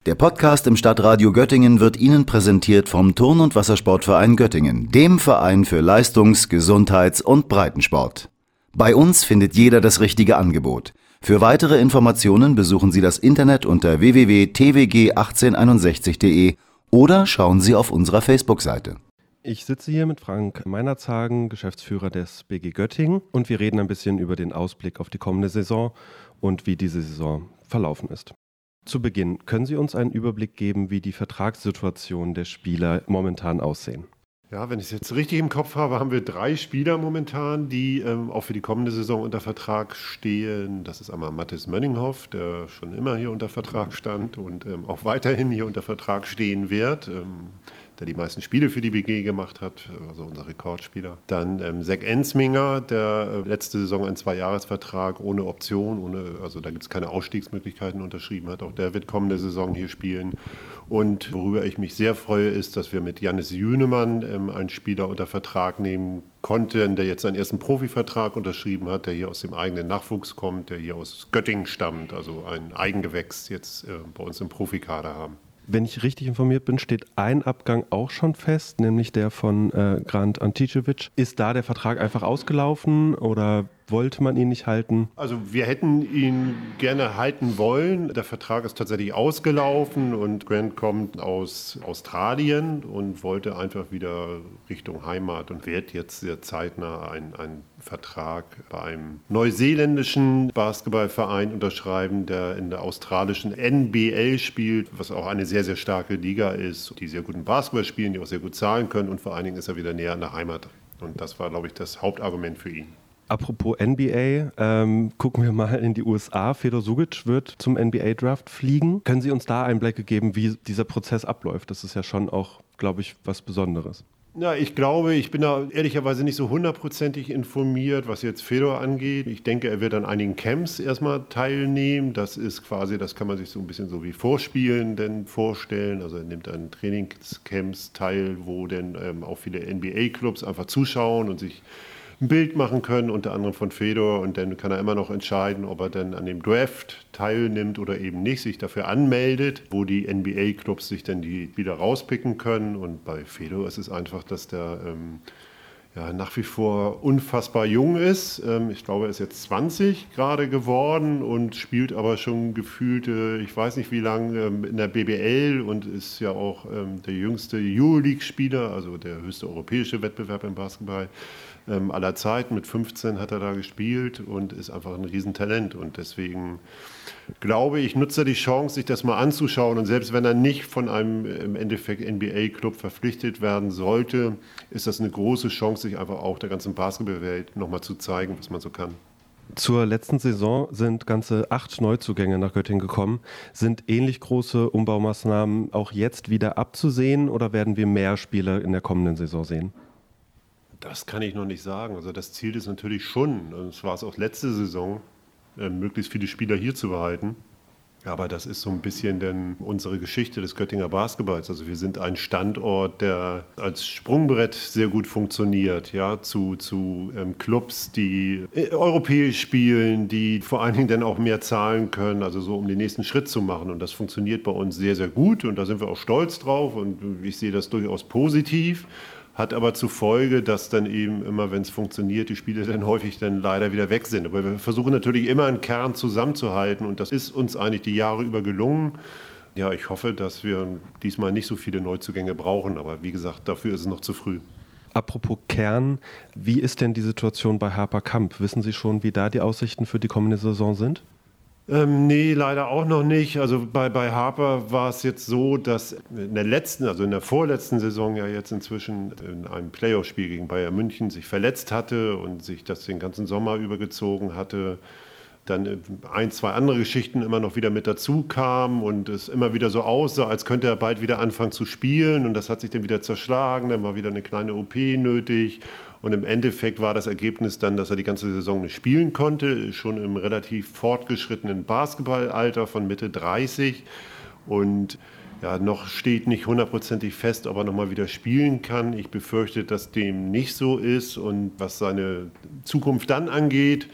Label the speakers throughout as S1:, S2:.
S1: Der Podcast im Stadtradio Göttingen wird Ihnen präsentiert vom Turn- und Wassersportverein Göttingen, dem Verein für Leistungs-, Gesundheits- und Breitensport. Bei uns findet jeder das richtige Angebot. Für weitere Informationen besuchen Sie das Internet unter www.twg1861.de oder schauen Sie auf unserer Facebook-Seite.
S2: Ich sitze hier mit Frank Meinerzagen, Geschäftsführer des BG Göttingen, und wir reden ein bisschen über den Ausblick auf die kommende Saison und wie diese Saison verlaufen ist. Zu Beginn, können Sie uns einen Überblick geben, wie die Vertragssituation der Spieler momentan aussehen?
S3: Ja, wenn ich es jetzt richtig im Kopf habe, haben wir 3 Spieler momentan, die auch für die kommende Saison unter Vertrag stehen. Das ist einmal Mathis Mönninghoff, der schon immer hier unter Vertrag stand und auch weiterhin hier unter Vertrag stehen wird, der die meisten Spiele für die BG gemacht hat, also unser Rekordspieler. Dann Zach Ensminger, der letzte Saison einen 2-Jahres-Vertrag ohne Option, also da gibt es keine Ausstiegsmöglichkeiten, unterschrieben hat. Auch der wird kommende Saison hier spielen. Und worüber ich mich sehr freue, ist, dass wir mit Jannis Jünemann einen Spieler unter Vertrag nehmen konnten, der jetzt seinen ersten Profivertrag unterschrieben hat, der hier aus dem eigenen Nachwuchs kommt, der hier aus Göttingen stammt, also ein Eigengewächs jetzt bei uns im Profikader haben.
S2: Wenn ich richtig informiert bin, steht ein Abgang auch schon fest, nämlich der von Grant Anticevic. Ist da der Vertrag einfach ausgelaufen oder wollte man ihn nicht halten?
S3: Also wir hätten ihn gerne halten wollen. Der Vertrag ist tatsächlich ausgelaufen und Grant kommt aus Australien und wollte einfach wieder Richtung Heimat und wird jetzt sehr zeitnah einen Vertrag bei einem neuseeländischen Basketballverein unterschreiben, der in der australischen NBL spielt, was auch eine sehr, sehr starke Liga ist, die sehr guten Basketball spielen, die auch sehr gut zahlen können, und vor allen Dingen ist er wieder näher an der Heimat. Und das war, glaube ich, das Hauptargument für ihn.
S2: Apropos NBA, gucken wir mal in die USA. Fedor Sugic wird zum NBA-Draft fliegen. Können Sie uns da Einblicke geben, wie dieser Prozess abläuft? Das ist ja schon auch, glaube ich, was Besonderes.
S3: Ja, ich glaube, ich bin da ehrlicherweise nicht so hundertprozentig informiert, was jetzt Fedor angeht. Ich denke, er wird an einigen Camps erstmal teilnehmen. Das ist quasi, das kann man sich so ein bisschen so wie Vorspielen denn vorstellen. Also er nimmt an Trainingscamps teil, wo dann auch viele NBA-Clubs einfach zuschauen und sich ein Bild machen können, unter anderem von Fedor, und dann kann er immer noch entscheiden, ob er dann an dem Draft teilnimmt oder eben nicht, sich dafür anmeldet, wo die NBA-Clubs sich dann die wieder rauspicken können. Und bei Fedor ist es einfach, dass der nach wie vor unfassbar jung ist. Ich glaube, er ist jetzt 20 gerade geworden und spielt aber schon gefühlte, ich weiß nicht wie lange, in der BBL und ist ja auch der jüngste Euroleague-Spieler, also der höchste europäische Wettbewerb im Basketball aller Zeiten. Mit 15 hat er da gespielt und ist einfach ein Riesentalent. Und deswegen glaube ich, nutzt er die Chance, sich das mal anzuschauen. Und selbst wenn er nicht von einem im Endeffekt NBA-Club verpflichtet werden sollte, ist das eine große Chance, sich einfach auch der ganzen Basketballwelt nochmal zu zeigen, was man so kann.
S2: Zur letzten Saison sind ganze 8 Neuzugänge nach Göttingen gekommen. Sind ähnlich große Umbaumaßnahmen auch jetzt wieder abzusehen oder werden wir mehr Spieler in der kommenden Saison sehen?
S3: Das kann ich noch nicht sagen. Also das Ziel ist natürlich schon, und es war es auch letzte Saison, möglichst viele Spieler hier zu behalten. Aber das ist so ein bisschen denn unsere Geschichte des Göttinger Basketballs. Also wir sind ein Standort, der als Sprungbrett sehr gut funktioniert, ja, zu Clubs, die europäisch spielen, die vor allen Dingen dann auch mehr zahlen können, also so um den nächsten Schritt zu machen. Und das funktioniert bei uns sehr, sehr gut und da sind wir auch stolz drauf und ich sehe das durchaus positiv. Hat aber zur Folge, dass dann eben immer, wenn es funktioniert, die Spiele dann häufig dann leider wieder weg sind. Aber wir versuchen natürlich immer einen Kern zusammenzuhalten und das ist uns eigentlich die Jahre über gelungen. Ja, ich hoffe, dass wir diesmal nicht so viele Neuzugänge brauchen, aber wie gesagt, dafür ist es noch zu früh.
S2: Apropos Kern, wie ist denn die Situation bei Harper Kamp? Wissen Sie schon, wie da die Aussichten für die kommende Saison sind?
S3: Nee, leider auch noch nicht. Also bei Harper war es jetzt so, dass in der vorletzten Saison ja jetzt inzwischen in einem Playoff-Spiel gegen Bayern München sich verletzt hatte und sich das den ganzen Sommer übergezogen hatte. Dann 1, 2 andere Geschichten immer noch wieder mit dazu kamen und es immer wieder so aussah, als könnte er bald wieder anfangen zu spielen und das hat sich dann wieder zerschlagen, dann war wieder eine kleine OP nötig und im Endeffekt war das Ergebnis dann, dass er die ganze Saison nicht spielen konnte, schon im relativ fortgeschrittenen Basketballalter von Mitte 30 und ja, noch steht nicht hundertprozentig fest, ob er nochmal wieder spielen kann. Ich befürchte, dass dem nicht so ist und was seine Zukunft dann angeht,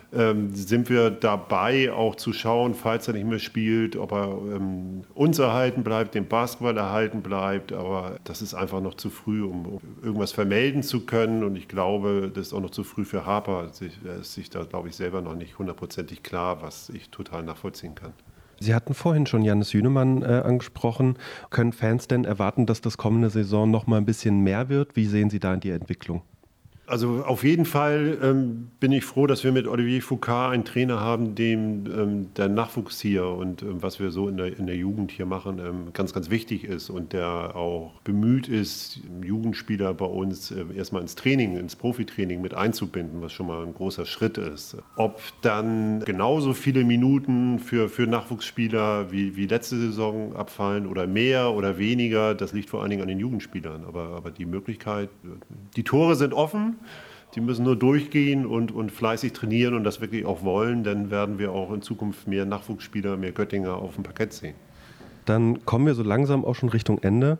S3: sind wir dabei, auch zu schauen, falls er nicht mehr spielt, ob er uns erhalten bleibt, dem Basketball erhalten bleibt. Aber das ist einfach noch zu früh, um irgendwas vermelden zu können. Und ich glaube, das ist auch noch zu früh für Harper. Er ist sich da, glaube ich, selber noch nicht hundertprozentig klar, was ich total nachvollziehen kann.
S2: Sie hatten vorhin schon Jannis Sünemann angesprochen. Können Fans denn erwarten, dass das kommende Saison noch mal ein bisschen mehr wird? Wie sehen Sie da in die Entwicklung?
S3: Also auf jeden Fall bin ich froh, dass wir mit Olivier Foucault einen Trainer haben, dem der Nachwuchs hier und was wir so in der Jugend hier machen, ganz, ganz wichtig ist und der auch bemüht ist, Jugendspieler bei uns erstmal ins Training, ins Profitraining mit einzubinden, was schon mal ein großer Schritt ist. Ob dann genauso viele Minuten für Nachwuchsspieler wie letzte Saison abfallen oder mehr oder weniger, das liegt vor allen Dingen an den Jugendspielern. Aber die Möglichkeit, die Tore sind offen. Die müssen nur durchgehen und fleißig trainieren und das wirklich auch wollen. Dann werden wir auch in Zukunft mehr Nachwuchsspieler, mehr Göttinger auf dem Parkett sehen.
S2: Dann kommen wir so langsam auch schon Richtung Ende.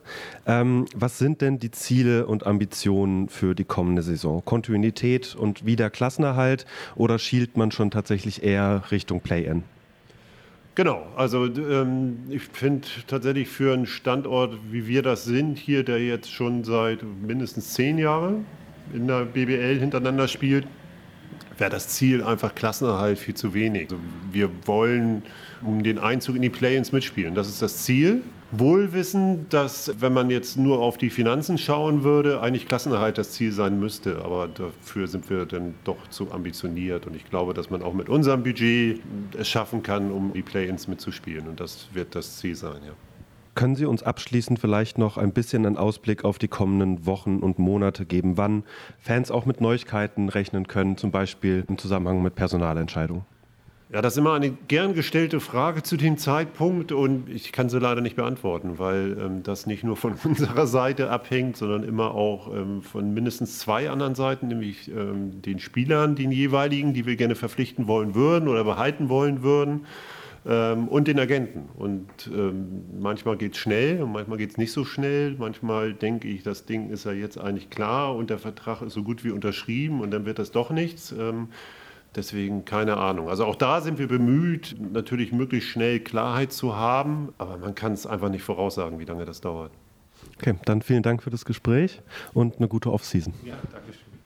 S2: Was sind denn die Ziele und Ambitionen für die kommende Saison? Kontinuität und wieder Klassenerhalt oder schielt man schon tatsächlich eher Richtung Play-In?
S3: Genau, also ich finde tatsächlich für einen Standort, wie wir das sind, hier, der jetzt schon seit mindestens 10 Jahren in der BBL hintereinander spielt, wäre das Ziel einfach Klassenerhalt viel zu wenig. Also wir wollen um den Einzug in die Play-ins mitspielen. Das ist das Ziel. Wohl wissend, dass, wenn man jetzt nur auf die Finanzen schauen würde, eigentlich Klassenerhalt das Ziel sein müsste. Aber dafür sind wir dann doch zu ambitioniert. Und ich glaube, dass man auch mit unserem Budget es schaffen kann, um die Play-ins mitzuspielen. Und das wird das Ziel sein, ja.
S2: Können Sie uns abschließend vielleicht noch ein bisschen einen Ausblick auf die kommenden Wochen und Monate geben, wann Fans auch mit Neuigkeiten rechnen können, zum Beispiel im Zusammenhang mit Personalentscheidungen?
S3: Ja, das ist immer eine gern gestellte Frage zu dem Zeitpunkt und ich kann sie leider nicht beantworten, weil das nicht nur von unserer Seite abhängt, sondern immer auch von mindestens 2 anderen Seiten, nämlich den Spielern, den jeweiligen, die wir gerne verpflichten wollen würden oder behalten wollen würden. Und den Agenten. Und manchmal geht es schnell und manchmal geht es nicht so schnell. Manchmal denke ich, das Ding ist ja jetzt eigentlich klar und der Vertrag ist so gut wie unterschrieben und dann wird das doch nichts. Deswegen keine Ahnung. Also auch da sind wir bemüht, natürlich möglichst schnell Klarheit zu haben, aber man kann es einfach nicht voraussagen, wie lange das dauert.
S2: Okay, dann vielen Dank für das Gespräch und eine gute Off-Season.
S3: Ja, danke schön.